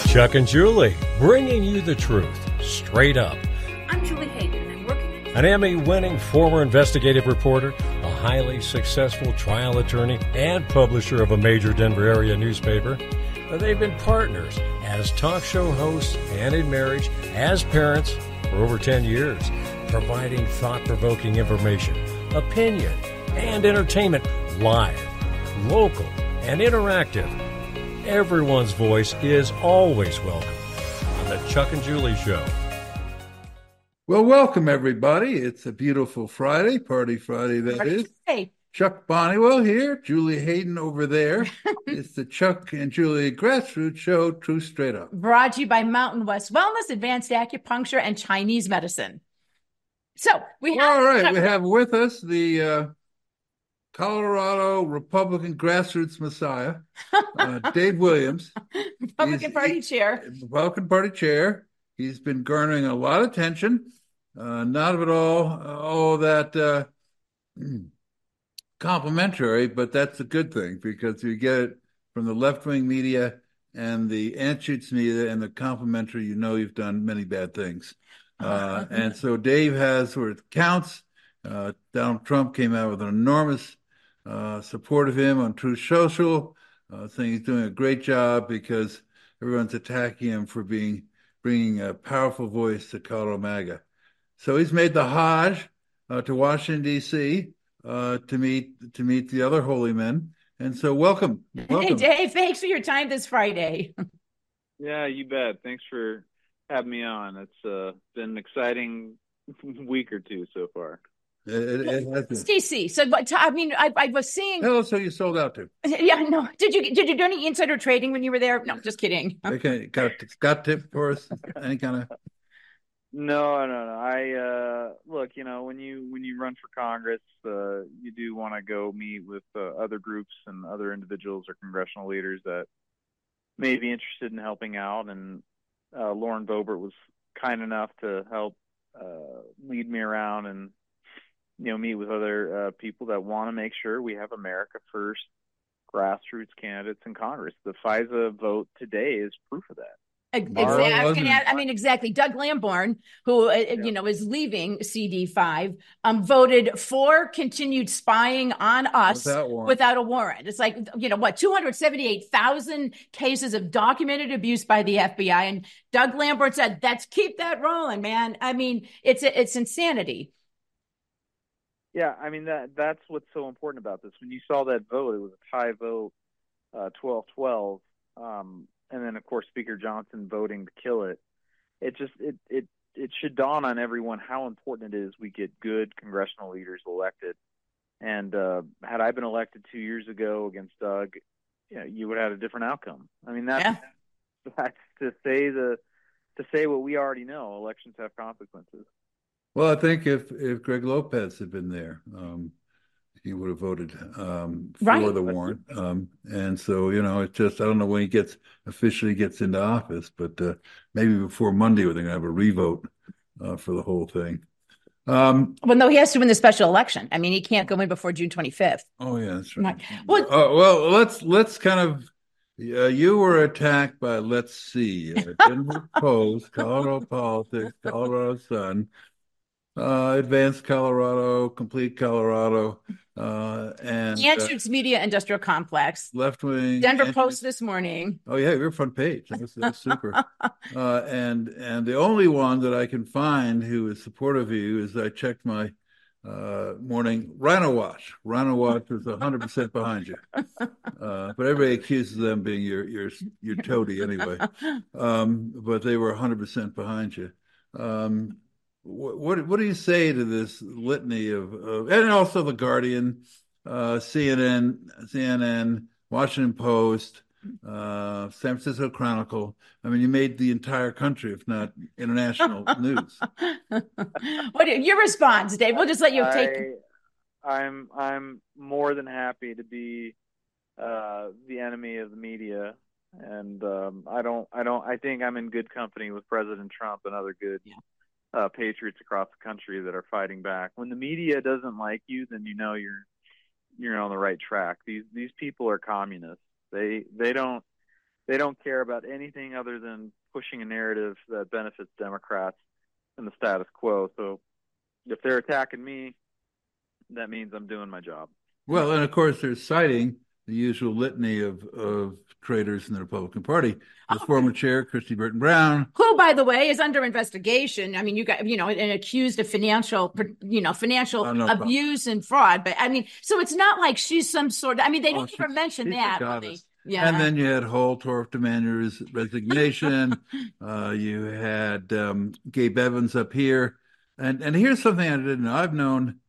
Chuck and Julie, bringing you the truth, straight up. I'm Julie Hayden, and I'm working An Emmy-winning former investigative reporter, a highly successful trial attorney, and publisher of a major Denver area newspaper. They've been partners as talk show hosts and in marriage as parents for over 10 years, providing thought-provoking information, opinion, and entertainment live, local, and interactive. Everyone's voice is always welcome on the Chuck and Julie Show. Well, welcome, everybody. It's a beautiful Friday, Party Friday, that is. Hey. Chuck Bonniwell here, Julie Hayden over there. It's the Chuck and Julie Grassroots Show, True Straight Up. Brought to you by Mountain West Wellness, Advanced Acupuncture, and Chinese Medicine. So, we have with us the Colorado Republican Grassroots Messiah, Dave Williams. Republican Party chair. He's been garnering a lot of attention. Not at all that complimentary, but that's a good thing because you get it from the left-wing media and the Anschutz media and the complimentary, you've done many bad things. And so Dave has where it counts. Donald Trump came out with an enormous support of him on Truth Social, saying he's doing a great job because everyone's attacking him for bringing a powerful voice to Colorado MAGA. So he's made the Hajj to Washington, D.C., to meet the other holy men. And so welcome. Hey, Dave, thanks for your time this Friday. Yeah, you bet. Thanks for having me on. It's been an exciting week or two so far. It has been. Stacey, so I was seeing. Oh, so you sold out too? Yeah, no. Did you do any insider trading when you were there? No, just kidding. Okay, got tip for us? Any kind of? No. I look, when you run for Congress, you do want to go meet with other groups and other individuals or congressional leaders that may be interested in helping out. And Lauren Boebert was kind enough to help lead me around and meet with other people that want to make sure we have America First grassroots candidates in Congress. The FISA vote today is proof of that. Exactly. Doug Lamborn, who is leaving CD5, voted for continued spying on us without a warrant. It's like 278,000 cases of documented abuse by the FBI, and Doug Lamborn said, "Let's keep that rolling, man." I mean, it's insanity. Yeah, I mean that's what's so important about this. When you saw that vote, it was a tie vote, 12-12. And then, of course, Speaker Johnson voting to kill it. It should dawn on everyone how important it is we get good congressional leaders elected. And had I been elected 2 years ago against Doug, you would have had a different outcome. I mean, that's to say what we already know. Elections have consequences. Well, I think if Greg Lopez had been there, he would have voted for the warrant. And so, it's just, I don't know when he officially gets into office, but maybe before Monday, we're going to have a revote for the whole thing. Well, no, he has to win the special election. I mean, he can't go in before June 25th. Oh, yeah, that's right. Well, let's kind of, you were attacked by, let's see, Denver Post, Colorado Politics, Colorado Sun, Advanced Colorado, Complete Colorado, and Anschutz Media Industrial Complex, Left Wing, Denver Post this morning. Oh yeah, you're front page. That's super. And the only one that I can find who is supportive of you is I checked my morning Rhino Watch. Rhino Watch is 100% behind you, but everybody accuses them being your toady anyway. But they were 100% behind you. What do you say to this litany of and also the Guardian, CNN, Washington Post, San Francisco Chronicle? I mean, you made the entire country, if not international news. What your response, Dave? We'll just let you take. I'm more than happy to be the enemy of the media, and I think I'm in good company with President Trump and other good. Yeah. Patriots across the country that are fighting back. When the media doesn't like you, then you're on the right track. These people are communists. They don't They don't care about anything other than pushing a narrative that benefits Democrats and the status quo. So if they're attacking me, that means I'm doing my job. Well, and of course, they're citing the usual litany of traitors in the Republican Party. The former chair, Christy Burton Brown, who, by the way, is under investigation. I mean, and accused of financial abuse and fraud. But I mean, so it's not like she's some sort of. I mean, they didn't even mention that. Yeah. And then you had Holtorf demanding his resignation. You had Gabe Evans up here, and here's something I didn't know. I've known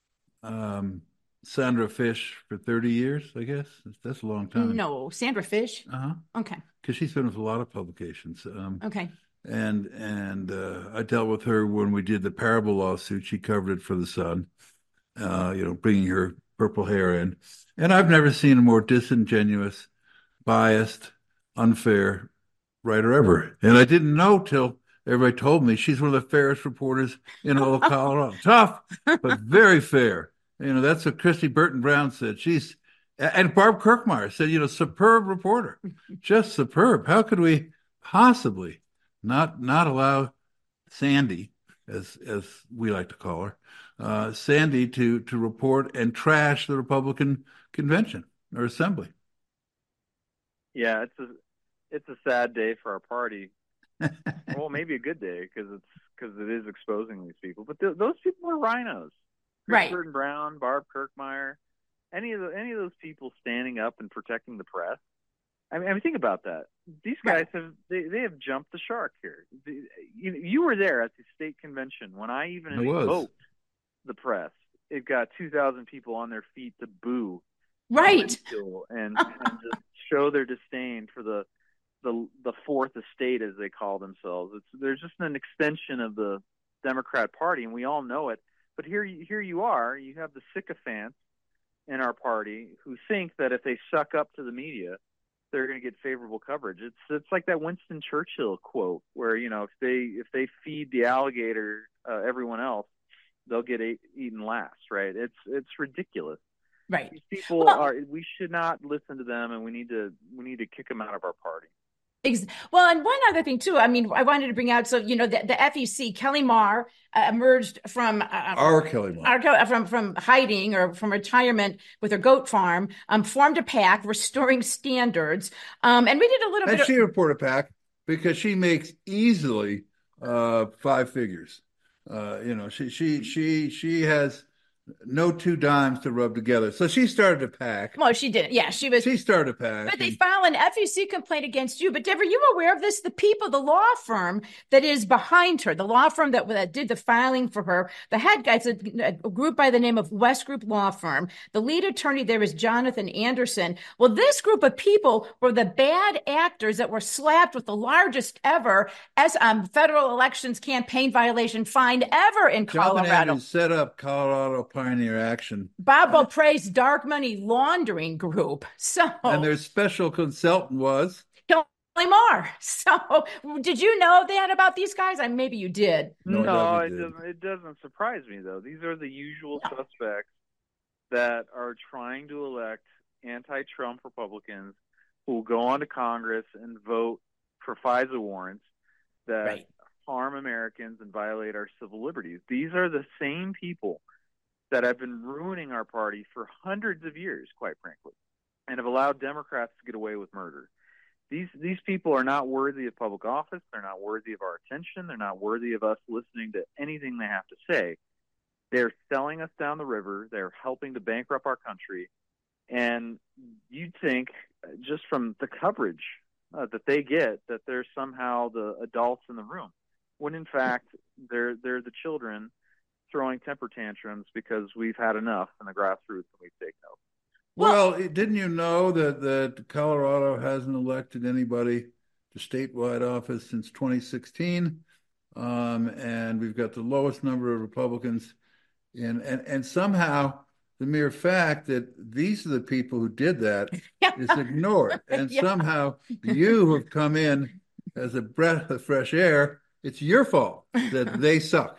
Sandra Fish for 30 years, I guess. That's a long time. No, Sandra Fish? Okay. Because she's been with a lot of publications. Okay. And I dealt with her when we did the Parable lawsuit. She covered it for the Sun, bringing her purple hair in. And I've never seen a more disingenuous, biased, unfair writer ever. And I didn't know till everybody told me she's one of the fairest reporters in all of Colorado. Tough, but very fair. That's what Christy Burton Brown said. And Barb Kirkmeyer said, superb reporter, just superb. How could we possibly not allow Sandy, as we like to call her, Sandy to report and trash the Republican convention or assembly? Yeah, it's a sad day for our party. Well, maybe a good day because it is exposing these people. But those people are rhinos. Right. Burton Brown, Barb Kirkmeyer, any of those people standing up and protecting the press. I mean, think about that. These guys have jumped the shark here. You were there at the state convention when I even invoked the press. It got 2,000 people on their feet to boo, right, and just show their disdain for the fourth estate, as they call themselves. They're just an extension of the Democrat Party, and we all know it. But here you are. You have the sycophants in our party who think that if they suck up to the media, they're going to get favorable coverage. It's like that Winston Churchill quote where if they feed the alligator everyone else, they'll get eaten last. Right? It's ridiculous. Right. These people we should not listen to them, and we need to kick them out of our party. Well, and one other thing too. I mean, I wanted to bring out. So the FEC, Kelly Marr emerged from our Kelly Marr from hiding or from retirement with her goat farm. Formed a PAC, Restoring Standards, and we did a little bit. And she reported a PAC because she makes easily 5 figures. She has no 2 dimes to rub together. So she started a PAC. Well, she didn't. Yeah, she started a PAC. But they filed an FEC complaint against you. But Deborah, you were aware of this? The law firm that is behind her, the law firm that did the filing for her, the head guy, it's a group by the name of West Group Law Firm. The lead attorney there is Jonathan Anderson. Well, this group of people were the bad actors that were slapped with the largest ever federal elections campaign violation fine ever in Colorado. Jonathan Anderson set up Colorado Pioneer Action. Bob Beaupre's dark money laundering group. And their special consultant was Kelly Marr. So did you know that about these guys? Maybe you did. No, it doesn't surprise me, though. These are the usual suspects that are trying to elect anti-Trump Republicans who will go on to Congress and vote for FISA warrants that harm Americans and violate our civil liberties. These are the same people that have been ruining our party for hundreds of years, quite frankly, and have allowed Democrats to get away with murder. These people are not worthy of public office. They're not worthy of our attention. They're not worthy of us listening to anything they have to say. They're selling us down the river. They're helping to bankrupt our country. And you'd think, just from the coverage that they get, that they're somehow the adults in the room, when in fact they're the children throwing temper tantrums because we've had enough in the grassroots and we've taken over. Well, didn't you know that Colorado hasn't elected anybody to statewide office since 2016? And we've got the lowest number of Republicans. And somehow the mere fact that these are the people who did that is ignored. And somehow you have come in as a breath of fresh air. It's your fault that they suck.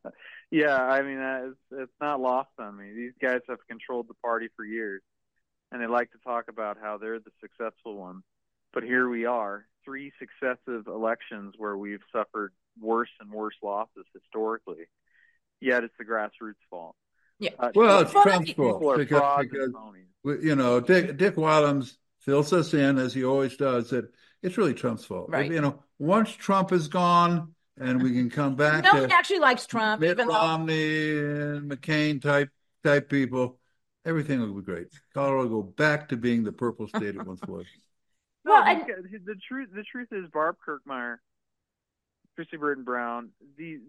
Yeah, I mean, it's not lost on me. These guys have controlled the party for years. and they like to talk about how they're the successful one. But here we are, 3 successive elections where we've suffered worse and worse losses historically. Yet it's the grassroots fault. Yeah. Well, it's Trump's fault because you know, Dick Wadhams fills us in, as he always does, that it's really Trump's fault. Right. You know, once Trump is gone and we can come back no one actually likes Trump. Mitt Romney and McCain type people, everything will be great. Colorado will go back to being the purple state it once was. Well, the truth is, Barb Kirkmeyer, Christy Burton Brown, these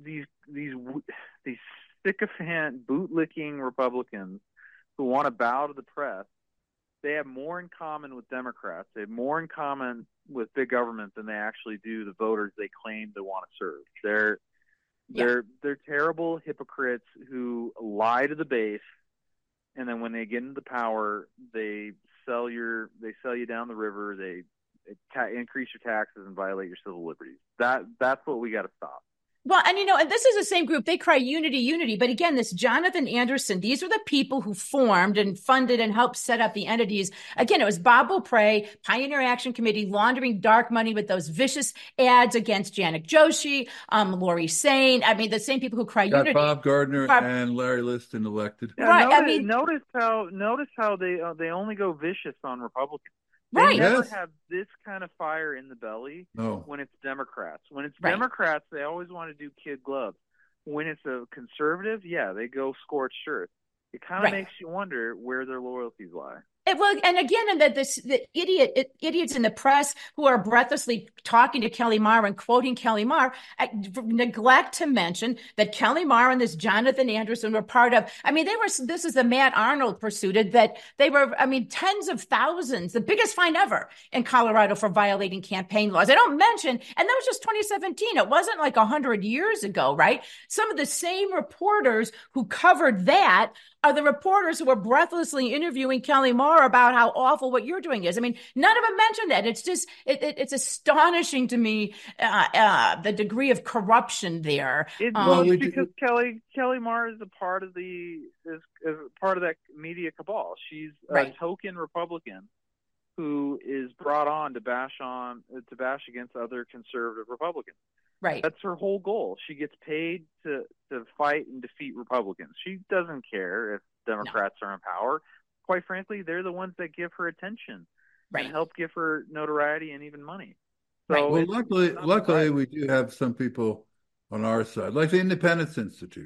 sycophant, bootlicking Republicans who want to bow to the press, they have more in common with Democrats. They have more in common with big government than they actually do the voters they claim they want to serve. They're terrible hypocrites who lie to the base, and then when they get into power, they sell you down the river. They increase your taxes and violate your civil liberties. That's what we got to stop. Well, and and this is the same group. They cry unity, unity. But again, this Jonathan Anderson, these are the people who formed and funded and helped set up the entities. Again, it was Bob Beaupre, Pioneer Action Committee, laundering dark money with those vicious ads against Janet Joshi, Lori Sain. I mean, the same people who cry unity. Bob Gardner and Larry Liston elected. Yeah, right. Notice how they only go vicious on Republicans. They never have this kind of fire in the belly when it's Democrats. When it's Democrats, they always want to do kid gloves. When it's a conservative, they go scorched earth. It kind of makes you wonder where their loyalties lie. And again, the idiots in the press who are breathlessly talking to Kelly Maher and quoting Kelly Maher neglect to mention that Kelly Maher and this Jonathan Anderson were part of. I mean, this is the Matt Arnold pursuit that they were. I mean, tens of thousands, the biggest fine ever in Colorado for violating campaign laws. I don't mention, and that was just 2017. It wasn't like 100 years ago, right? Some of the same reporters who covered that are the reporters who are breathlessly interviewing Kelly Maher about how awful what you're doing is. I mean, none of them mentioned that. It's just, it's astonishing to me, the degree of corruption there. Because Kelly Maher is a part of part of that media cabal. She's a token Republican who is brought on to bash against other conservative Republicans. Right. That's her whole goal. She gets paid to fight and defeat Republicans. She doesn't care if Democrats are in power. Quite frankly, they're the ones that give her attention and help give her notoriety and even money. So well, luckily, we do have some people on our side, like the Independence Institute,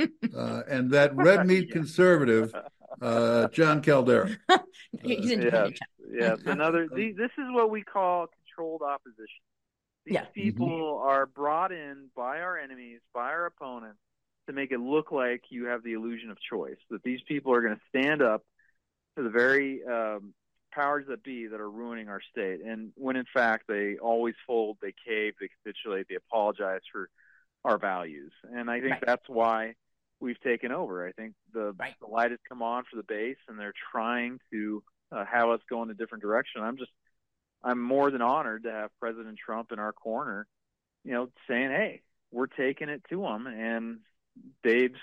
and that red meat conservative, John Caldera. He's independent. Yes. This is what we call controlled opposition. These people are brought in by our enemies, by our opponents, to make it look like you have the illusion of choice, that these people are going to stand up to the very powers that be that are ruining our state. And when, in fact, they always fold, they cave, they capitulate, they apologize for our values. And I think that's why we've taken over. I think the light has come on for the base, and they're trying to have us go in a different direction. I'm more than honored to have President Trump in our corner, saying, hey, we're taking it to him. And Dave's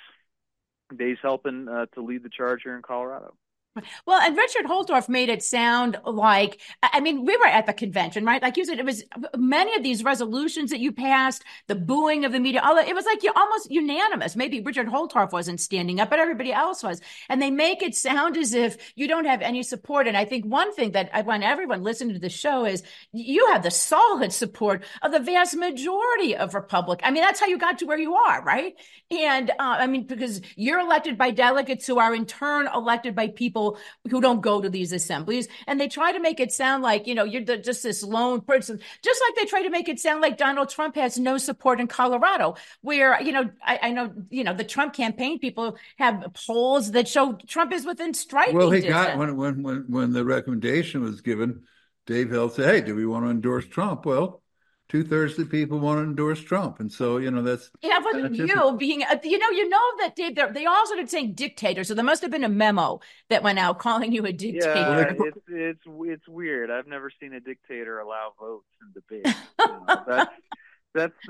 helping to lead the charge here in Colorado. Well, and Richard Holtorf made it sound like, I mean, we were at the convention, right? Like you said, it was many of these resolutions that you passed, the booing of the media, all that, it was like you're almost unanimous. Maybe Richard Holtorf wasn't standing up, but everybody else was. And they make it sound as if you don't have any support. And I think one thing that I want everyone listening to the show is you have the solid support of the vast majority of Republicans. I mean, that's how you got to where you are, right? And I mean, because you're elected by delegates who are in turn elected by people who don't go to these assemblies, and they try to make it sound like, you're just this lone person, just like they try to make it sound like Donald Trump has no support in Colorado, where, I know, the Trump campaign people have polls that show Trump is within striking distance. Got, when the recommendation was given, Dave Hill said, hey, do we want to endorse Trump? Well, 2/3 of the people want to endorse Trump. And so, that's... Yeah, but you being, that Dave, they all started saying dictator. So there must have been a memo that went out calling you a dictator. Yeah, it's weird. I've never seen a dictator allow votes in debate.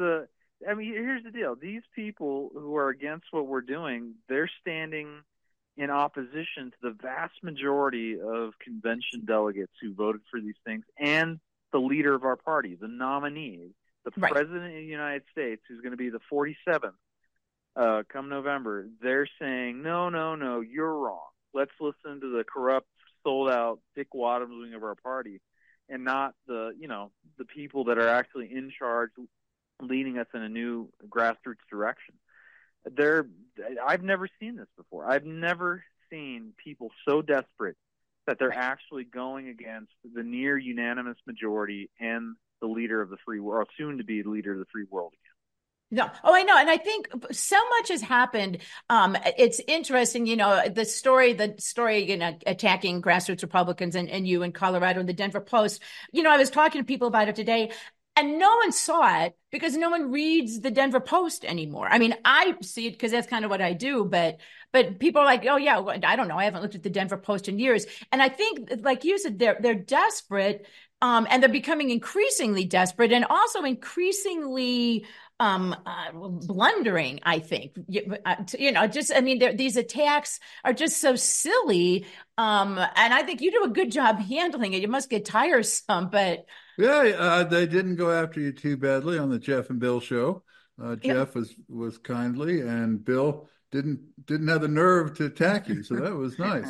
Here's the deal. These people who are against what we're doing, they're standing in opposition to the vast majority of convention delegates who voted for these things and the leader of our party, the nominee, the president of the United States, who's going to be the 47th come November. They're saying, no, you're wrong. Let's listen to the corrupt, sold-out Dick Wadhams wing of our party, and not the people that are actually in charge, leading us in a new grassroots direction. I've never seen this before. I've never seen people so desperate that they're actually going against the near unanimous majority and the leader of the free world, soon to be the leader of the free world again. No. Oh, I know. And I think so much has happened. It's interesting, the story, attacking grassroots Republicans and you in Colorado and the Denver Post. I was talking to people about it today, and no one saw it because no one reads the Denver Post anymore. I mean, I see it because that's kind of what I do, but people are like, oh yeah, I don't know. I haven't looked at the Denver Post in years. And I think, like you said, they're desperate, and they're becoming increasingly desperate and also increasingly blundering, I think. These attacks are just so silly. And I think you do a good job handling it. You must get tiresome, but. Yeah, they didn't go after you too badly on the Jeff and Bill show. Jeff was kindly, and Bill didn't have the nerve to attack you, so that was nice.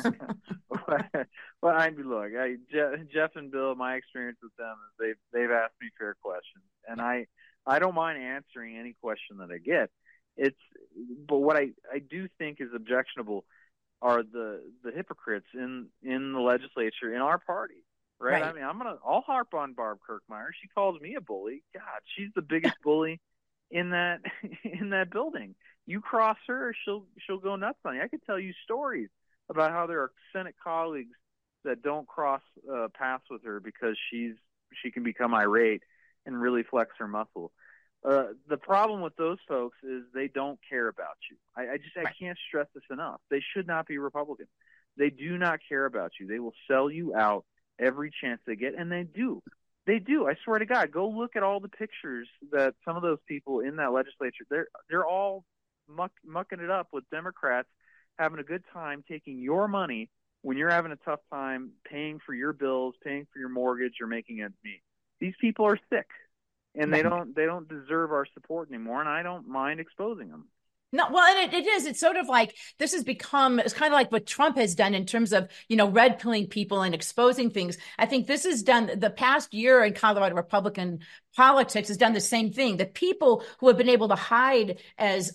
Look, Jeff and Bill, my experience with them is they've asked me fair questions, and I don't mind answering any question that I get. But what I do think is objectionable are the hypocrites in the legislature, in our party. Right? I mean, I'll harp on Barb Kirkmeyer. She calls me a bully. God, she's the biggest bully in that building. You cross her, she'll go nuts on you. I could tell you stories about how there are Senate colleagues that don't cross paths with her because she can become irate and really flex her muscle. The problem with those folks is they don't care about you. I can't stress this enough. They should not be Republicans. They do not care about you. They will sell you out every chance they get, and they do. I swear to God, go look at all the pictures that some of those people in that legislature, they're all mucking it up with Democrats, having a good time taking your money when you're having a tough time paying for your bills, paying for your mortgage, or making ends meet. These people are sick, and they don't deserve our support anymore, and I don't mind exposing them. No, well, and it is. It's sort of like this has become, it's kind of like what Trump has done in terms of, red pilling people and exposing things. I think this has done the past year in Colorado Republican politics has done the same thing. The people who have been able to hide as,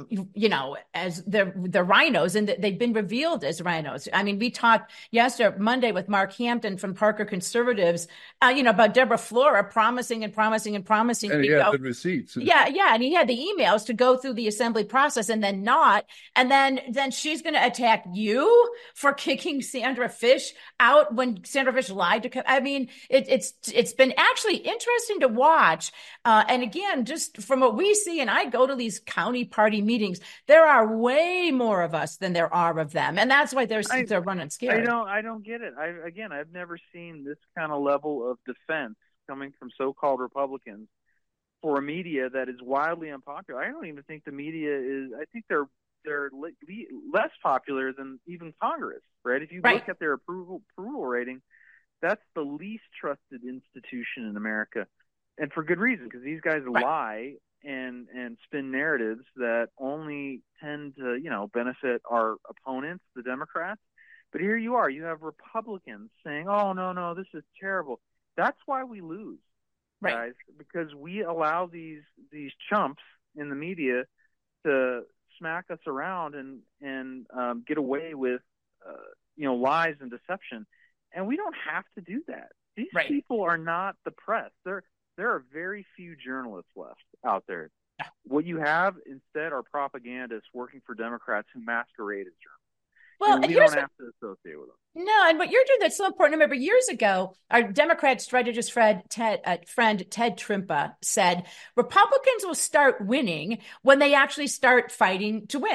as the rhinos, and they've been revealed as rhinos. I mean, we talked Monday with Mark Hampton from Parker Conservatives, about Deborah Flora promising. And he had the receipts. Yeah. And he had the emails to go through the assembly process and then not. And then she's going to attack you for kicking Sandra Fish out when Sandra Fish lied to. I mean, it's been actually interesting to watch. And again, just from what we see, and I go to these county party meetings, there are way more of us than there are of them. And that's why they're running scared. I don't get it. I've never seen this kind of level of defense coming from so-called Republicans for a media that is wildly unpopular. I don't even think the media is, I think they're less popular than even Congress, right? If you look at their approval rating, that's the least trusted institution in America. And for good reason, because these guys lie and spin narratives that only tend to, benefit our opponents, the Democrats. But here you have Republicans saying, oh, no, this is terrible. That's why we lose, guys, because we allow these chumps in the media to smack us around and get away with, lies and deception. And we don't have to do that. These people are not the press. There are very few journalists left out there. What you have instead are propagandists working for Democrats who masquerade as journalists. Well, and we don't have to associate with them. No, and what you're doing that's so important. I remember years ago, our Democrat strategist friend Ted Trimpa said, Republicans will start winning when they actually start fighting to win.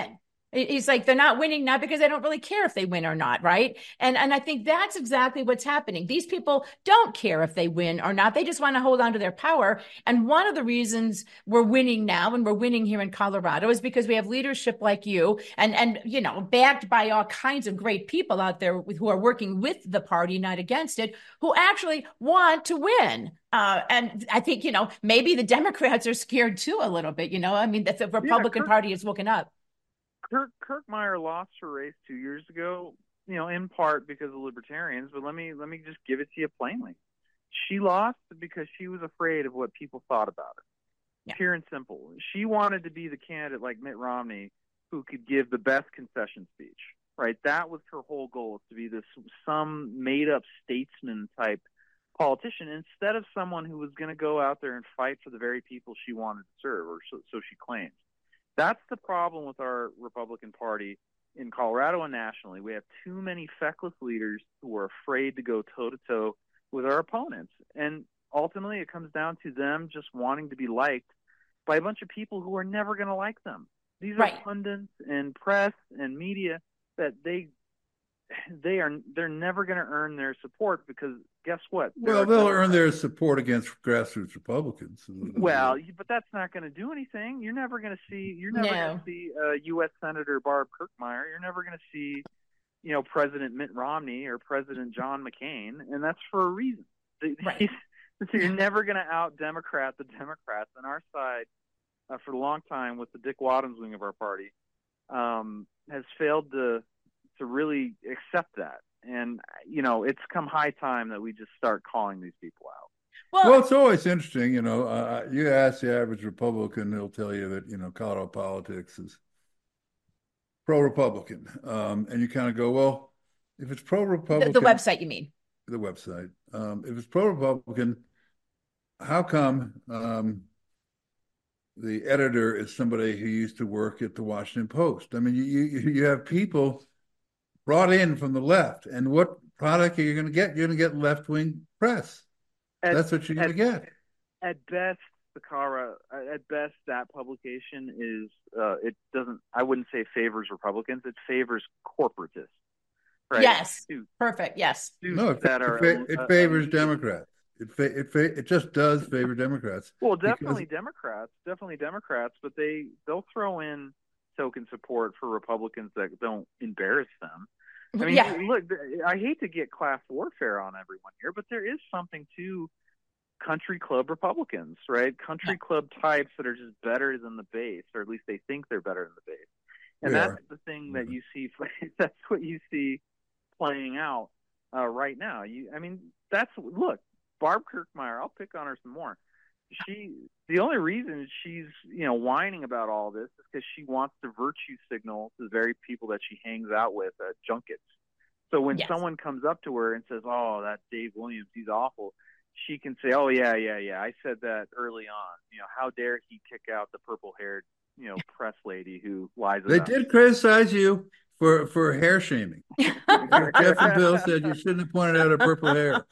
He's like, they're not winning now because they don't really care if they win or not, right? And I think that's exactly what's happening. These people don't care if they win or not. They just want to hold on to their power. And one of the reasons we're winning now and we're winning here in Colorado is because we have leadership like you and backed by all kinds of great people out there who are working with the party, not against it, who actually want to win. And I think, maybe the Democrats are scared too a little bit, I mean, the Republican Party has woken up. Kirkmeyer lost her race 2 years ago, in part because of libertarians, but let me just give it to you plainly. She lost because she was afraid of what people thought about her. Yeah. Pure and simple. She wanted to be the candidate like Mitt Romney who could give the best concession speech, right? That was her whole goal, to be some made-up statesman type politician instead of someone who was going to go out there and fight for the very people she wanted to serve, or so she claims. That's the problem with our Republican Party in Colorado and nationally. We have too many feckless leaders who are afraid to go toe-to-toe with our opponents. And ultimately, it comes down to them just wanting to be liked by a bunch of people who are never going to like them. These are pundits and press and media that they're never going to earn their support, because guess what? Well, they'll earn their support against grassroots Republicans. Well, but that's not going to do anything. You're never going to see U.S. Senator Barb Kirkmeyer. You're never going to see, President Mitt Romney or President John McCain, and that's for a reason. Right. So you're never going to out-Democrat the Democrats. On our side, for a long time, with the Dick Wadhams wing of our party, has failed to really accept that. And, it's come high time that we just start calling these people out. Well, it's always interesting, you ask the average Republican, they'll tell you that, Colorado politics is pro-Republican. And you kind of go, well, if it's pro-Republican. The website, you mean? The website. If it's pro-Republican, how come the editor is somebody who used to work at the Washington Post? I mean, you have people brought in from the left, and what product are you going to get? You're going to get left-wing press. That's what you're going to get. At best, that publication is it doesn't. I wouldn't say favors Republicans. It favors corporatists. Right? Yes. Perfect. Yes. No, it favors Democrats. It just does favor Democrats. Well, definitely Democrats, but they'll throw in token support for Republicans that don't embarrass them. I mean, look, I hate to get class warfare on everyone here, but there is something to country club Republicans, right? Country club types that are just better than the base, or at least they think they're better than the base. And that's the thing that you see. That's what you see playing out right now. Look, Barb Kirkmeyer, I'll pick on her some more. The only reason she's, whining about all this is because she wants to virtue signal to the very people that she hangs out with at junkets. So when someone comes up to her and says, "Oh, that Dave Williams, he's awful," she can say, "Oh, yeah, I said that early on. How dare he kick out the purple-haired, press lady who lies about it." They did criticize you for hair shaming. Jeff and Bill said you shouldn't have pointed out her purple hair.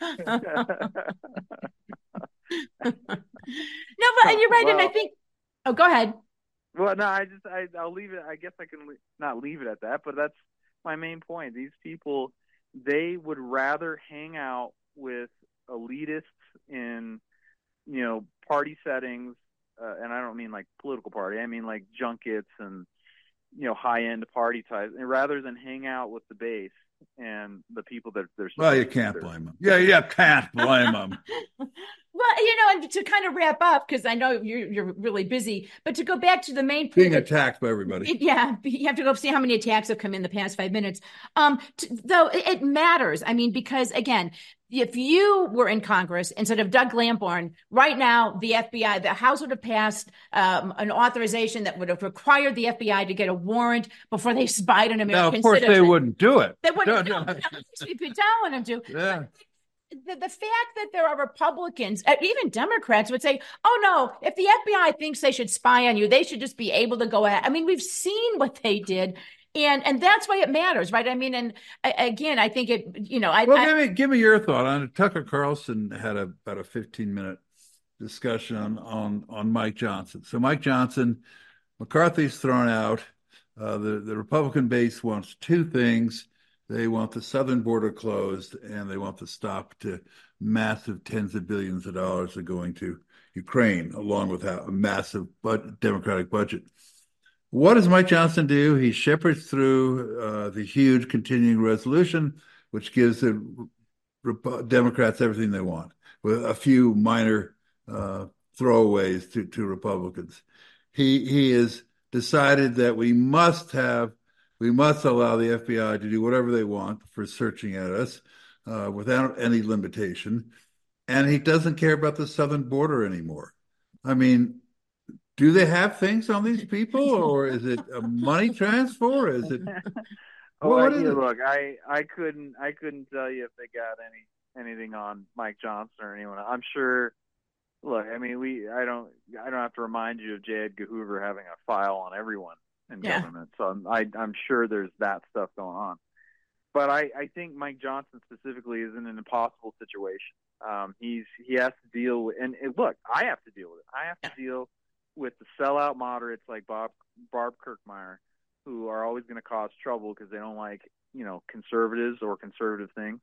No, but you're right, and I think. Oh, go ahead. Well, no, I'll leave it. I guess I can not leave it at that, but that's my main point. These people, they would rather hang out with elitists in, party settings, and I don't mean like political party. I mean like junkets and high-end party types, and rather than hang out with the base and the people that they're. Well, you can't blame them. Yeah, can't blame them. Well, and to kind of wrap up, because I know you're really busy, but to go back to the main point. Being attacked by everybody. You have to go see how many attacks have come in the past 5 minutes. Though it matters. I mean, because again, if you were in Congress instead of Doug Lamborn, right now, the FBI, the House would have passed an authorization that would have required the FBI to get a warrant before they spied on American citizens. Now, of course, they wouldn't do it. They wouldn't do it. If you don't want them to. Yeah. The fact that there are Republicans, even Democrats, would say, "Oh no, if the FBI thinks they should spy on you, they should just be able to go ahead." I mean, we've seen what they did. And that's why it matters, right? I mean, and again, I think it, give me your thought on it. Tucker Carlson had about a 15-minute discussion on Mike Johnson. So Mike Johnson, McCarthy's thrown out. The Republican base wants two things. They want the southern border closed, and they want the stop to massive tens of billions of dollars are going to Ukraine, along with a massive Democratic budget. What does Mike Johnson do? He shepherds through the huge continuing resolution, which gives the Democrats everything they want, with a few minor throwaways to Republicans. He has decided that we must allow the FBI to do whatever they want for searching at us without any limitation. And he doesn't care about the southern border anymore. I mean, do they have things on these people, or is it a money transfer? Is it? Look, I couldn't tell you if they got anything on Mike Johnson or anyone. I'm sure. Look, I mean, I don't have to remind you of J. Edgar Hoover having a file on everyone in government. So I'm sure there's that stuff going on. But I think Mike Johnson specifically is in an impossible situation. He has to deal with, and look, I have to deal with it. I have to deal with the sellout moderates like Barb Kirkmeyer, who are always going to cause trouble because they don't like, conservatives or conservative things.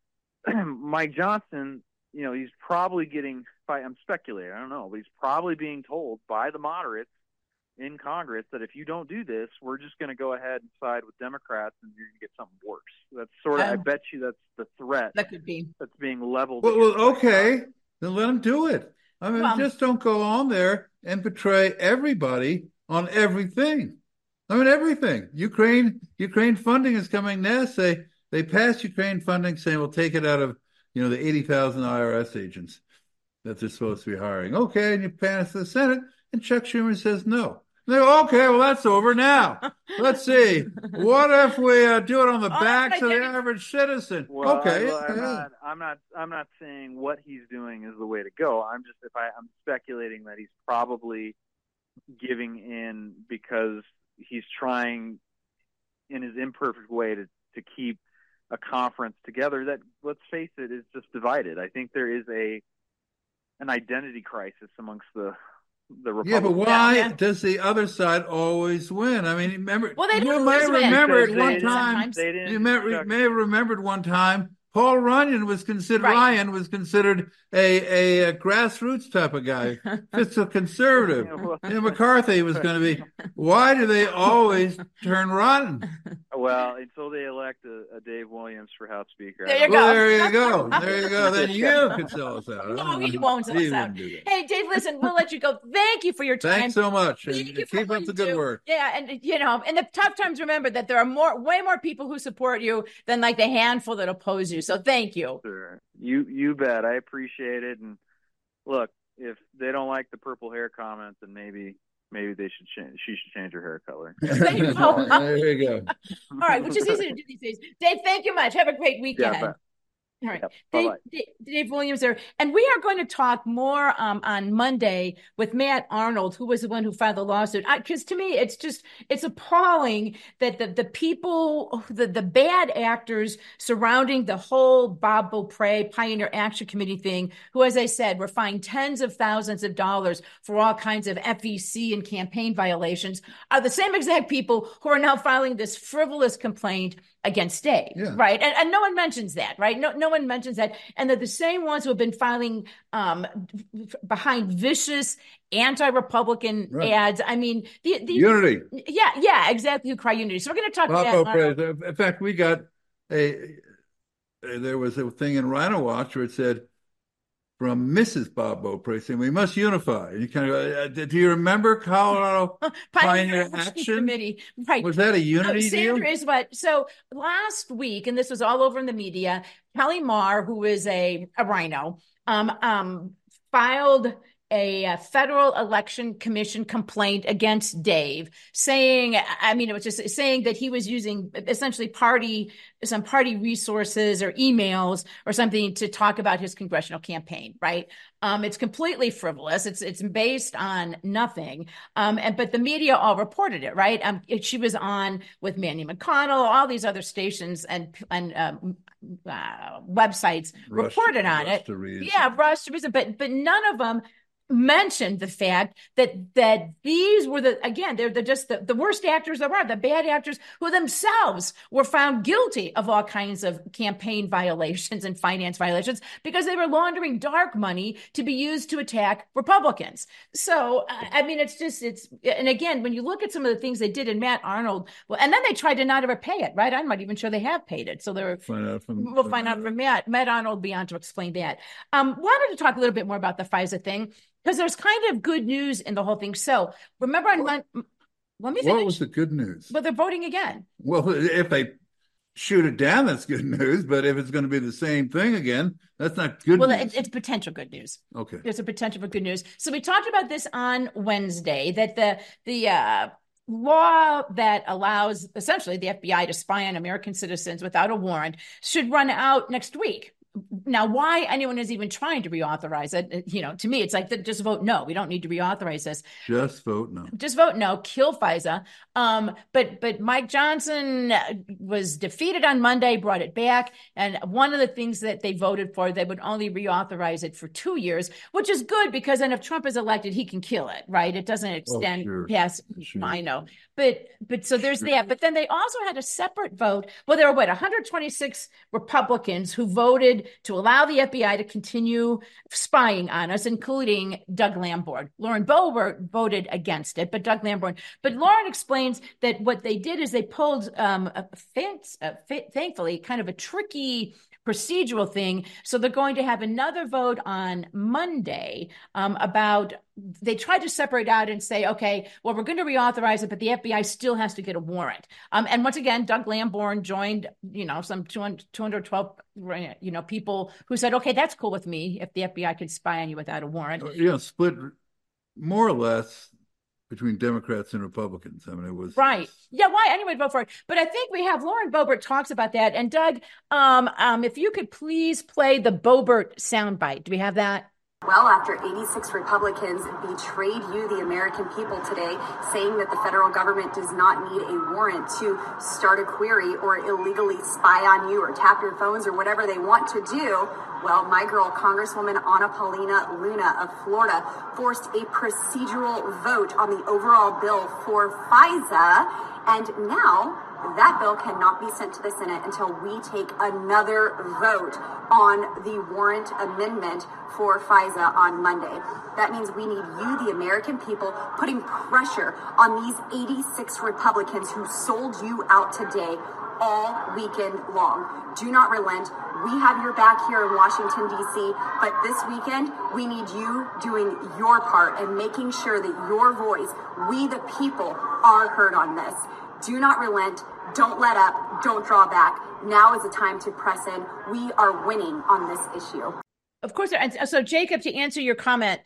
Mike Johnson, he's probably getting, I'm speculating, I don't know, but he's probably being told by the moderates in Congress that if you don't do this, we're just going to go ahead and side with Democrats and you're going to get something worse. That's sort of, I bet you that's the threat that could be that's being leveled. Well, okay, then let him do it. I mean, just don't go on there and betray everybody on everything. I mean, everything. Ukraine funding is coming next. They passed Ukraine funding saying we'll take it out of, the 80,000 IRS agents that they're supposed to be hiring. Okay, and you pass the Senate, and Chuck Schumer says no. They go, okay, well, that's over now. Let's see. What if we do it on the backs of the average citizen? Well, okay. I'm not saying what he's doing is the way to go. I'm speculating that he's probably giving in because he's trying in his imperfect way to keep a conference together that, let's face it, is just divided. I think there is an identity crisis amongst the Republicans. Yeah, but why does the other side always win? I mean, remember, you may have remembered one time. You may have remembered one time. Paul Ryan was considered a grassroots type of guy, just a conservative. McCarthy was going to be. Why do they always turn rotten? Well, until they elect a Dave Williams for House Speaker. There you go. Then you can sell us out. No, he won't sell us out. Hey, Dave, listen, we'll let you go. Thank you for your time. Thanks so much. Keep up the good work. Yeah, and in the tough times, remember that there are way more people who support you than like the handful that oppose you. So thank you. Sure. You bet. I appreciate it. And look, if they don't like the purple hair comment, then maybe they should change. She should change her hair color. There you go. All right, which is easy to do these days. Dave, thank you much. Have a great weekend. Yeah, all right. Yep. Dave Williams there. And we are going to talk more on Monday with Matt Arnold, who was the one who filed the lawsuit. Because to me, it's appalling that the people, the bad actors surrounding the whole Bob Beaupre Pioneer Action Committee thing, who, as I said, were fined tens of thousands of dollars for all kinds of FEC and campaign violations, are the same exact people who are now filing this frivolous complaint against Dave, right? And no one mentions that, right? No one mentions that. And they're the same ones who have been filing behind vicious anti-Republican ads. I mean, the Unity. Yeah, exactly. Who cry unity. So we're going to talk about that. In fact, we got there was a thing in Rhino Watch where it said, from Mrs. Bob Beaupre saying we must unify. And you kind of go, do you remember Colorado Pioneer Action Committee? Right. Was that a unity deal? Is what. So last week, and this was all over in the media, Kelly Marr, who is a Rhino, filed a Federal Election Commission complaint against Dave, saying, it was just saying that he was using essentially some party resources or emails or something to talk about his congressional campaign, right? It's completely frivolous. It's based on nothing. But the media all reported it, right? She was on with Manny McConnell, all these other stations and websites reported on it. Yeah, Rush, but none of them mentioned the fact that these were they're just the worst actors there are, the bad actors who themselves were found guilty of all kinds of campaign violations and finance violations because they were laundering dark money to be used to attack Republicans. So, I mean, and again, when you look at some of the things they did in Matt Arnold, well, and then they tried to not ever pay it, right? I'm not even sure they have paid it. So we'll find out from Matt. Matt Arnold will be on to explain that. Wanted to talk a little bit more about the FISA thing, because there's kind of good news in the whole thing. So remember on Monday, let me finish. What was the good news? Well, they're voting again. Well, if they shoot it down, that's good news. But if it's going to be the same thing again, that's not good news. Well, it's potential good news. Okay. There's a potential for good news. So we talked about this on Wednesday, that the law that allows essentially the FBI to spy on American citizens without a warrant should run out next week. Now, why anyone is even trying to reauthorize it, to me, it's like, just vote no. We don't need to reauthorize this. Just vote no. Just vote no. Kill FISA. But Mike Johnson was defeated on Monday, brought it back. And one of the things that they voted for, they would only reauthorize it for 2 years, which is good because then if Trump is elected, he can kill it, right? It doesn't extend past, I know. But so there's that. But then they also had a separate vote. Well, there were 126 Republicans who voted to allow the FBI to continue spying on us, including Doug Lamborn. Lauren Boebert voted against it, but Doug Lamborn. But Lauren explains that what they did is they pulled, thankfully, kind of a tricky procedural thing. So they're going to have another vote on Monday about, they tried to separate out and say, okay, well, we're going to reauthorize it, but the FBI still has to get a warrant. And once again, Doug Lamborn joined, some 212, people who said, okay, that's cool with me if the FBI could spy on you without a warrant. Split more or less between Democrats and Republicans. I mean, it was right. Yeah, why anyone vote for it? But I think we have Lauren Boebert talks about that. And Doug, if you could please play the Boebert soundbite. Do we have that? Well, after 86 Republicans betrayed you, the American people, today, saying that the federal government does not need a warrant to start a query or illegally spy on you or tap your phones or whatever they want to do, well, my girl, Congresswoman Anna Paulina Luna of Florida, forced a procedural vote on the overall bill for FISA, and now that bill cannot be sent to the Senate until we take another vote on the warrant amendment for FISA on Monday. That means we need you, the American people, putting pressure on these 86 Republicans who sold you out today all weekend long. Do not relent. We have your back here in Washington, D.C., but this weekend, we need you doing your part and making sure that your voice, we the people, are heard on this. Do not relent. Don't let up. Don't draw back. Now is the time to press in. We are winning on this issue. Of course. And so, Jacob, to answer your comment,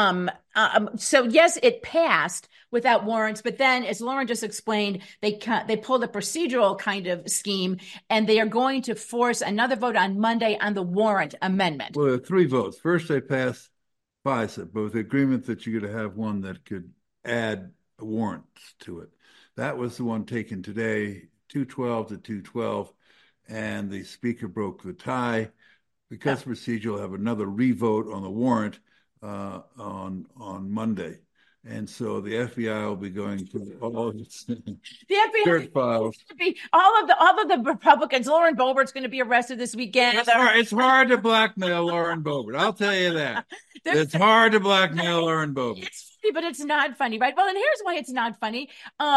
so yes, it passed without warrants, but then, as Lauren just explained, they pulled a procedural kind of scheme, and they are going to force another vote on Monday on the warrant amendment. Well, there are 3 votes. First, they passed FISA, but with the agreement that you're going to have one that could add warrants to it. That was the one taken today, 212 to 212, and the speaker broke the tie. Because procedural, will have another revote on the warrant on Monday. And so the FBI will be going through all of its dirt files. All of the Republicans. Lauren Boebert's going to be arrested this weekend. It's hard to blackmail Lauren Boebert. I'll tell you that. It's hard to blackmail Lauren Boebert. It's funny, but it's not funny, right? Well, and here's why it's not funny.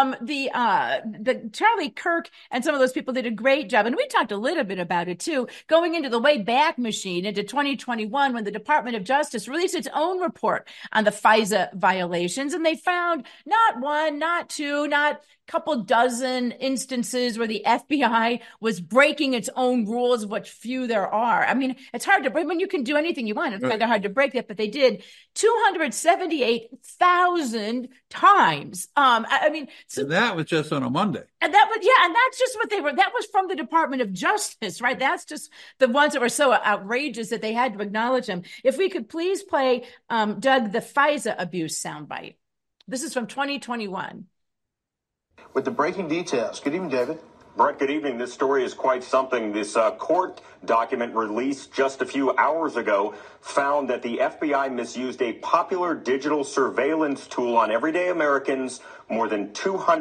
The Charlie Kirk and some of those people did a great job, and we talked a little bit about it too, going into the Wayback Machine into 2021 when the Department of Justice released its own report on the FISA violations, and they found not one, not two, not couple dozen instances where the FBI was breaking its own rules, which few there are. I mean, it's hard to break when you can do anything you want. It's kind of hard to break that, but they did 278,000 times. I mean, so, and that was just on a Monday. And that was, and that's just what they were. That was from the Department of Justice, right? That's just the ones that were so outrageous that they had to acknowledge them. If we could please play, Doug, the FISA abuse soundbite. This is from 2021. With the breaking details. Good evening, David. Brett, good evening. This story is quite something. This court document released just a few hours ago found that the FBI misused a popular digital surveillance tool on everyday Americans more than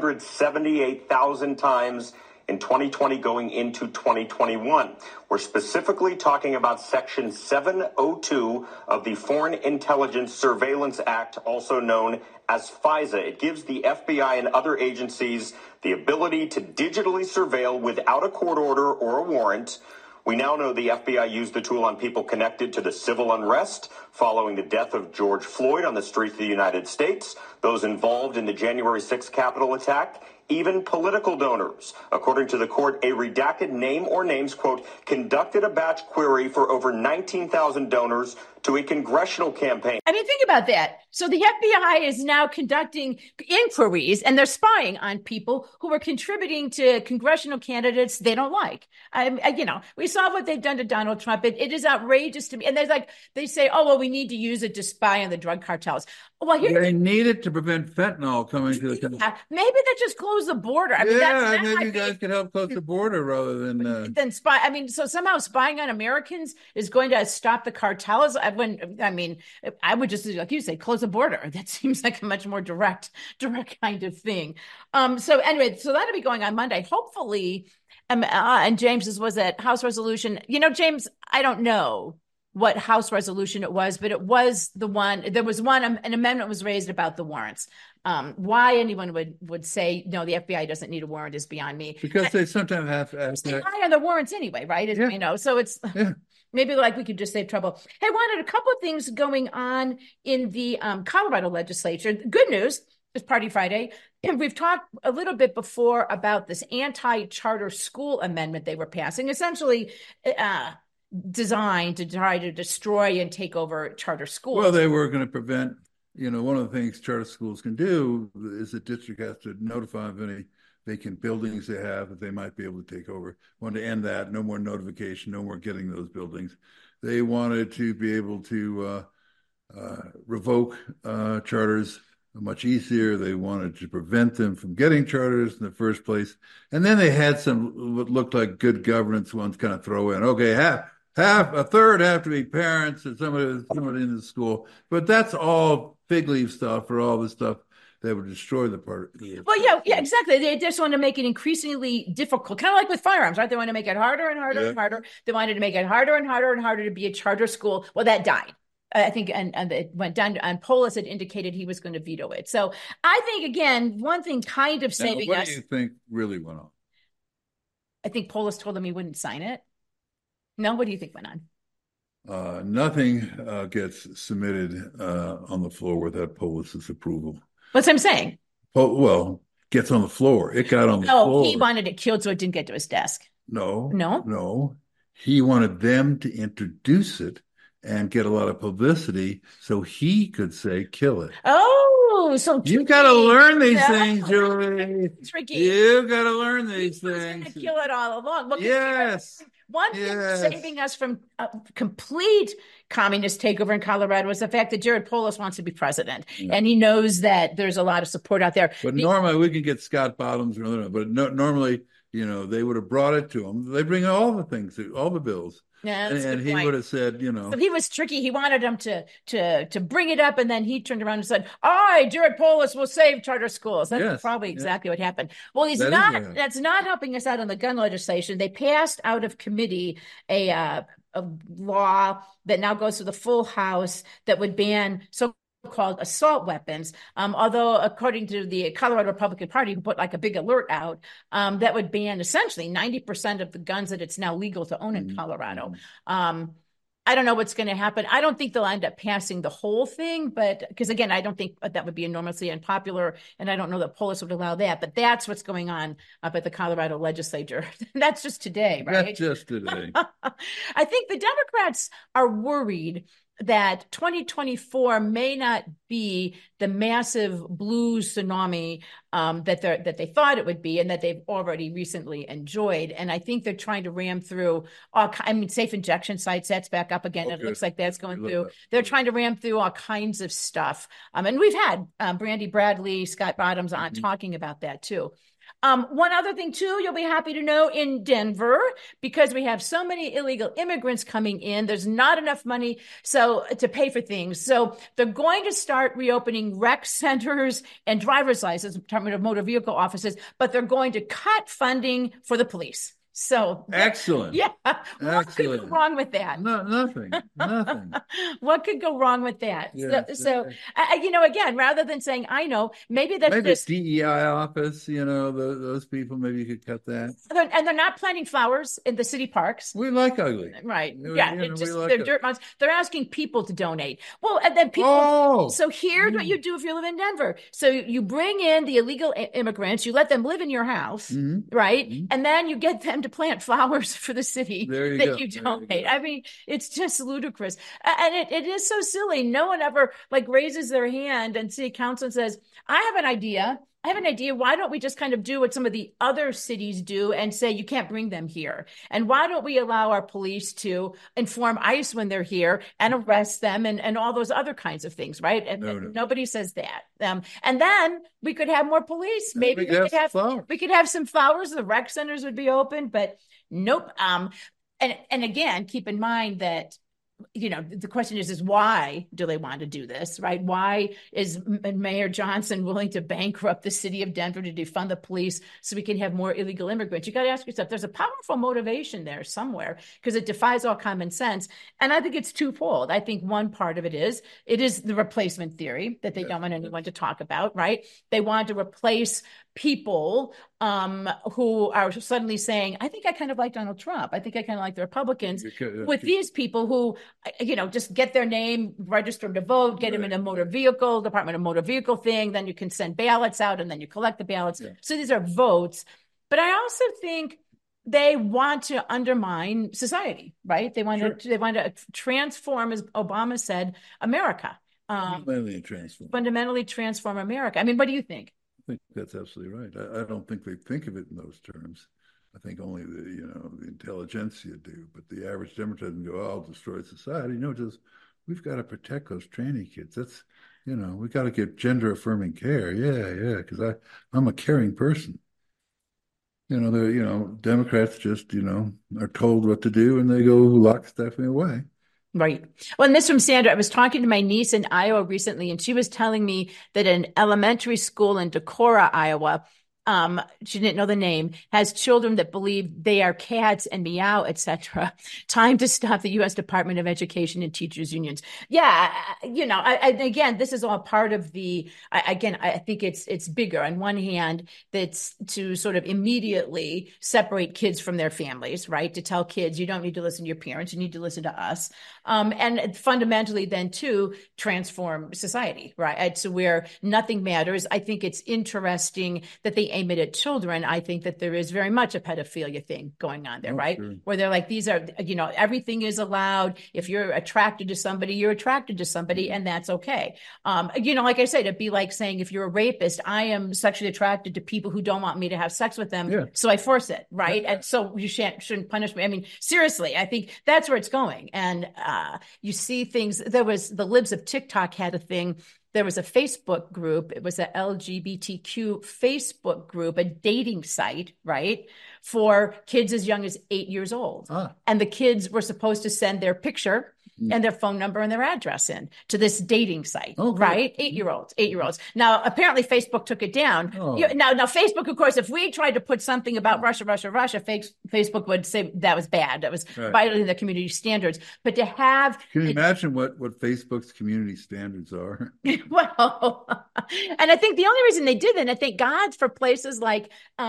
278,000 times in 2020 going into 2021. We're specifically talking about Section 702 of the Foreign Intelligence Surveillance Act, also known as FISA. It gives the FBI and other agencies the ability to digitally surveil without a court order or a warrant. We now know the FBI used the tool on people connected to the civil unrest following the death of George Floyd on the streets of the United States, those involved in the January 6th Capitol attack, even political donors. According to the court, a redacted name or names, quote, conducted a batch query for over 19,000 donors to a congressional campaign. I mean, think about that. So the FBI is now conducting inquiries and they're spying on people who are contributing to congressional candidates they don't like. We saw what they've done to Donald Trump. It is outrageous to me. And they say, oh, well, we need to use it to spy on the drug cartels. Well, they need it to prevent fentanyl coming to the country. Maybe they just close the border. I mean, maybe you guys could help close the border rather than spy. I mean, so somehow spying on Americans is going to stop the cartels. I would just, like you say, close the border. That seems like a much more direct kind of thing. So anyway, so that'll be going on Monday. Hopefully, and James's was that House resolution. James, I don't know what House resolution it was, but it was the one. There was an amendment was raised about the warrants. Why anyone would say no, the FBI doesn't need a warrant is beyond me. Because they sometimes have to stay high on the warrants anyway, right? So it's. Yeah. Maybe we could just save trouble. Hey, I wanted a couple of things going on in the Colorado legislature. Good news, it's Party Friday. And we've talked a little bit before about this anti-charter school amendment they were passing, essentially designed to try to destroy and take over charter schools. Well, they were going to prevent, one of the things charter schools can do is the district has to notify of any vacant buildings they have that they might be able to take over. Wanted to end that. No more notification, no more getting those buildings. They wanted to be able to revoke charters much easier. They wanted to prevent them from getting charters in the first place. And then they had some what looked like good governance ones kind of throw in. Okay, a third have to be parents and somebody in the school. But that's all fig leaf stuff or all the stuff that would destroy the part. Well, yeah, exactly. They just want to make it increasingly difficult, kind of like with firearms, right? They want to make it harder and harder and harder. They wanted to make it harder and harder and harder to be a charter school. Well, that died, I think, and it went down. And Polis had indicated he was going to veto it. So I think, again, one thing kind of saving us. What do you think really went on? I think Polis told him he wouldn't sign it. No, what do you think went on? Nothing gets submitted on the floor without Polis's approval. That's what I'm saying. Well, gets on the floor. It got on the floor. Oh, he wanted it killed so it didn't get to his desk. No. He wanted them to introduce it and get a lot of publicity so he could say, kill it. Oh, so tricky. You've got to learn these things, Julie. Tricky. You've got to learn these things. Going to kill it all along. Well, yes. One thing saving us from a complete communist takeover in Colorado was the fact that Jared Polis wants to be president. Yeah. And he knows that there's a lot of support out there. But normally we can get Scott Bottoms or other, but normally, they would have brought it to him. They bring all the things, all the bills. Yeah, and he would have said, So he was tricky. He wanted him to bring it up, and then he turned around and said, "All right, Jared Polis will save charter schools." That's probably exactly what happened. Well, that's not helping us out on the gun legislation. They passed out of committee a law that now goes to the full House that would ban so-called assault weapons. Although, according to the Colorado Republican Party, who put like a big alert out, that would ban essentially 90% of the guns that it's now legal to own in Colorado. I don't know what's going to happen. I don't think they'll end up passing the whole thing, but because again, I don't think that would be enormously unpopular, and I don't know that Polis would allow that. But that's what's going on up at the Colorado legislature. That's just today, right? That's just today. I think the Democrats are worried that 2024 may not be the massive blue tsunami that they thought it would be, and that they've already recently enjoyed. And I think they're trying to ram through safe injection sites, that's back up again. It looks like that's going through. They're trying to ram through all kinds of stuff. And we've had Brandy Bradley, Scott Bottoms on talking about that too. One other thing too, you'll be happy to know in Denver, because we have so many illegal immigrants coming in, there's not enough money to pay for things. So they're going to start reopening rec centers and driver's license, Department of Motor Vehicle offices, but they're going to cut funding for the police. So excellent. Yeah. What could go wrong with that? No, nothing. What could go wrong with that? Yeah. So again, rather than saying, I know, maybe just DEI office, those people, maybe you could cut that. And they're not planting flowers in the city parks. We like ugly. Right. Yeah. They're dirt mounds. They're asking people to donate. Well, and then people. Oh. So here's what you do if you live in Denver. So you bring in the illegal immigrants, you let them live in your house, right? Mm-hmm. And then you get them to plant flowers for the city you donate. I mean, it's just ludicrous. And it is so silly. No one ever raises their hand and city council says, I have an idea. Why don't we just kind of do what some of the other cities do and say you can't bring them here? And why don't we allow our police to inform ICE when they're here and arrest them and all those other kinds of things, right? And nobody says that. And then we could have more police. Maybe we could have some flowers. The rec centers would be open, but nope. And again, keep in mind that the question is why do they want to do this, right? Why is Mayor Johnson willing to bankrupt the city of Denver to defund the police so we can have more illegal immigrants? You got to ask yourself, there's a powerful motivation there somewhere, because it defies all common sense. And I think it's twofold. I think one part of it is the replacement theory that they don't want anyone to talk about, right? They want to replace people who are suddenly saying, I think I kind of like Donald Trump. I think I kind of like the Republicans with these people who, just get their name, register to vote, get them in a motor vehicle, Department of Motor Vehicle thing. Then you can send ballots out and then you collect the ballots. Yeah. So these are votes. But I also think they want to undermine society, right? They want to transform, as Obama said, America. Fundamentally transform America. I mean, what do you think? I think that's absolutely right. I don't think they think of it in those terms. I think only the intelligentsia do, but the average Democrat doesn't go, I'll destroy society. Just we've got to protect those tranny kids. That's, we got to get gender affirming care. Yeah, because I'm a caring person. Democrats just, are told what to do and they go lock Stephanie away. Right. Well, and this from Sandra. I was talking to my niece in Iowa recently, and she was telling me that an elementary school in Decorah, Iowa, she didn't know the name, has children that believe they are cats and meow, etc. Time to stop the U.S. Department of Education and teachers unions. Yeah, again, this is all part of I think it's bigger. On one hand, that's to sort of immediately separate kids from their families, right? To tell kids, you don't need to listen to your parents, you need to listen to us. And fundamentally then to transform society, right? To where nothing matters. I think it's interesting that they aim it at children. I think that there is very much a pedophilia thing going on there, right? Sure. Where they're like, these are, everything is allowed. If you're attracted to somebody, you're attracted to somebody, and that's okay. Like I said, it'd be like saying, if you're a rapist, I am sexually attracted to people who don't want me to have sex with them, so I force it, right? And so you shouldn't punish me. I mean, seriously, I think that's where it's going. And you see things. There was the libs of TikTok had a thing. There was a Facebook group. It was a LGBTQ Facebook group, a dating site, right, for kids as young as 8 years old. And the kids were supposed to send their picture and their phone number and their address in to this dating site, right? 8-year-olds. Now, apparently Facebook took it down. Now Facebook, of course, if we tried to put something about Russia, Facebook would say that was bad. That was violating the community standards. But to have... Can you imagine what Facebook's community standards are? Well, and I think the only reason they did that, and I thank God for places like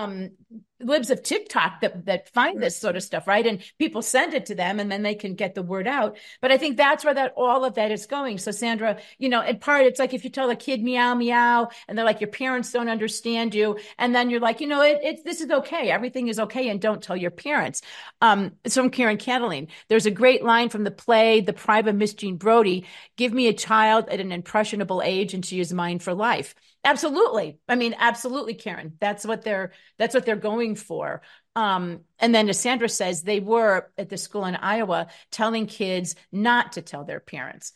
libs of TikTok that find this sort of stuff, right? And people send it to them and then they can get the word out. But I think that's where all of that is going. So Sandra, in part, it's like if you tell a kid meow, meow, and they're like, your parents don't understand you. And then you're like, this is okay. Everything is okay. And don't tell your parents. It's from Karen Cataline. There's a great line from the play, The Pride of Miss Jean Brodie. Give me a child at an impressionable age and she is mine for life. Absolutely. I mean, absolutely, Karen. That's what they're going for. And then as Sandra says, they were at the school in Iowa telling kids not to tell their parents.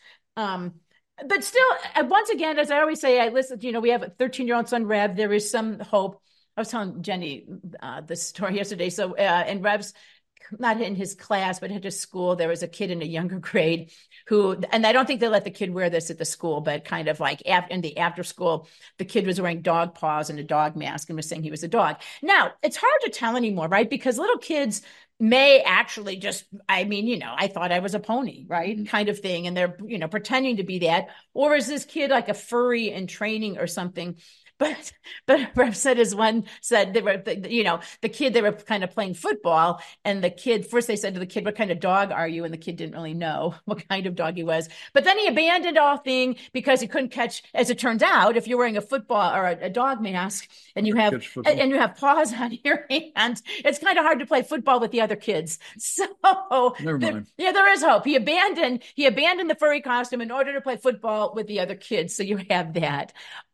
But still, once again, as I always say, I listen, we have a 13-year-old son, Rev. There is some hope. I was telling Jenny this story yesterday. So in Rev's, not in his class, but at his school, there was a kid in a younger grade who, and I don't think they let the kid wear this at the school, but kind of like in the after school, the kid was wearing dog paws and a dog mask and was saying he was a dog. Now, it's hard to tell anymore, right? Because little kids may actually just, I mean, I thought I was a pony, right? Kind of thing. And they're, pretending to be that. Or is this kid like a furry in training or something? But Rev said, as one said, they were, the kid, they were kind of playing football, and the kid, first they said to the kid, "What kind of dog are you?" And the kid didn't really know what kind of dog he was. But then he abandoned all thing because he couldn't catch, as it turns out, if you're wearing a football or a dog mask and you have paws on your hands, it's kind of hard to play football with the other kids. So never mind. There is hope. He abandoned the furry costume in order to play football with the other kids. So you have that.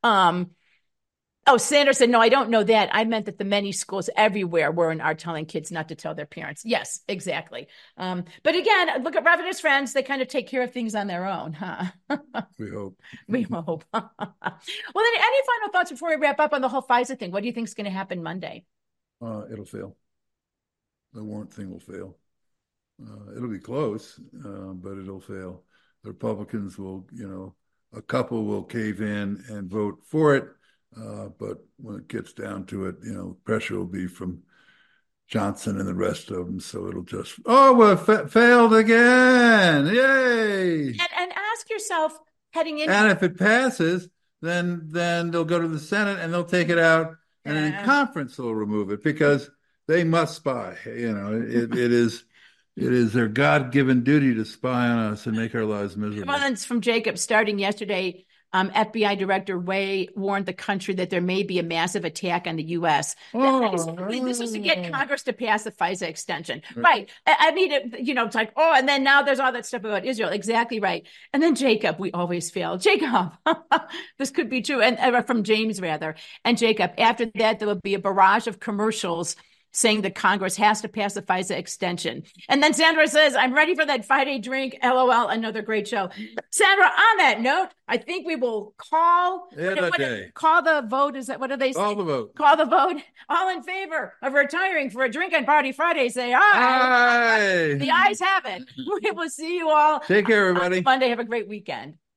Sandra said, no, I don't know that. I meant that the many schools everywhere were and are telling kids not to tell their parents. Yes, exactly. But again, look at Rev and his friends. They kind of take care of things on their own, huh? We hope. We hope. Well, then, any final thoughts before we wrap up on the whole FISA thing? What do you think is going to happen Monday? It'll fail. The warrant thing will fail. It'll be close, but it'll fail. The Republicans will, a couple will cave in and vote for it. But when it gets down to it, pressure will be from Johnson and the rest of them. So it'll just, failed again. Yay. And ask yourself heading into. And if it passes, then they'll go to the Senate and they'll take it out, and then conference will remove it because they must spy. It is their God-given duty to spy on us and make our lives miserable. Comments from Jacob starting yesterday. FBI Director Wray warned the country that there may be a massive attack on the U.S. This was to get Congress to pass the FISA extension. Right. I mean, it's like, and then now there's all that stuff about Israel. Exactly right. And then Jacob, we always fail. Jacob, this could be true. And from James, rather. And Jacob, after that, there will be a barrage of commercials saying that Congress has to pass the FISA extension. And then Sandra says, I'm ready for that Friday drink. LOL, another great show. Sandra, on that note, I think we will call the vote. Is that, what do they say? Call the vote. Call the vote. All in favor of retiring for a drink and party Friday, say aye. The ayes have it. We will see you all. Take care, everybody. Monday. Have a great weekend.